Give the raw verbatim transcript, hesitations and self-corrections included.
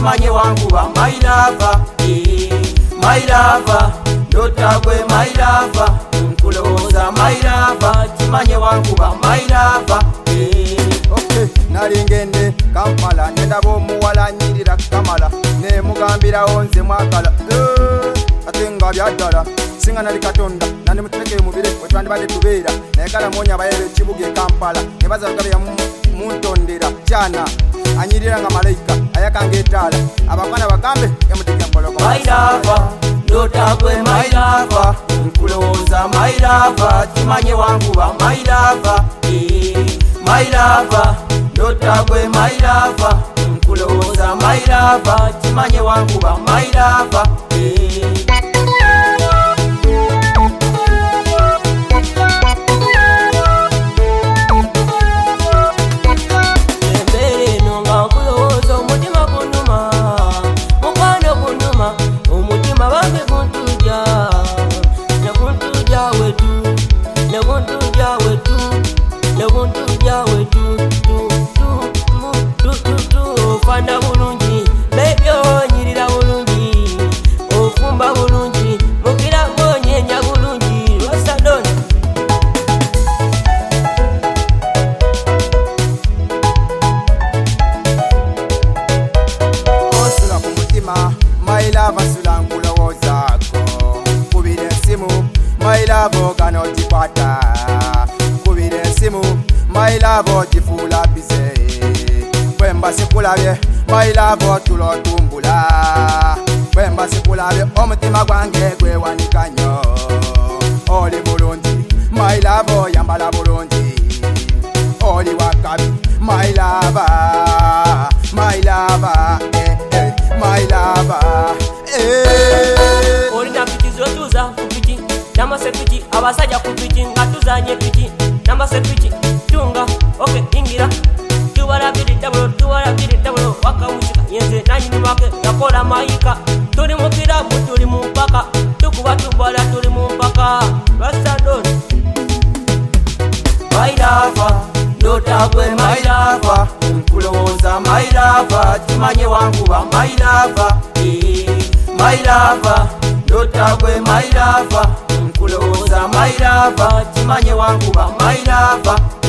chimanye wangu ba my lover, eh, my lover, ndota gwe my lover, nkuloza my lover, chimanye wangu ba my lover, eh. Okay, nalingende Kampala ndabo muwala nyirira kamala ne mugambira onze mwakala eh atenga byaddala singa nali katonda nani mutekeye mubire wetwandi bade tubera naye kala monya bayebe kibuge Kampala ne bazagabe ya muntondera cyana anyirira nga malaika ayakanga etala abakwana bagambe emutike mpoloko my lover, ndota gwe my lover, nkuloza my lover, chimanye wangu ba my lover, eh, my lover, ndota gwe my lover, nkuloza my lover, chimanye wangu ba my lover, eh. Fanda bulungi, baby onyirira bulungi, ofumba bulungi, mukira ngonyenya bulungi, Rasta Don. osula ku mutima my lover sula nkulowozako kubira esimu my lover gano tikwata kubira esimu my lover tifuula bize bwemba sikulabye my lover tulo tumbula bwemba sikulabye omutima gwange gwewanika nnyo oli bulungi my lover yambala bulungi oli wakabi my lover my lover eh, eh, my lover eh. Olina piki zotuza kupiki, nama sepiki, abasajja kupiki, nga tuzanye piki, nama sepiki, tunga, okay, ingira, tuwala bidi double, tuwala bidi double, waka uchika, yenze nanyini wake, yakola maika, tuli mukira, tuli mumpaka, tukuba tubala, tuli mumpaka, Rasta Don. My lover, ndota gwe my lover, nkuloza my lover, chimanye wangu ba my lover, eh, my lover, ndota gwe my lover, nkuloza my lover, chimanye wangu ba my lover.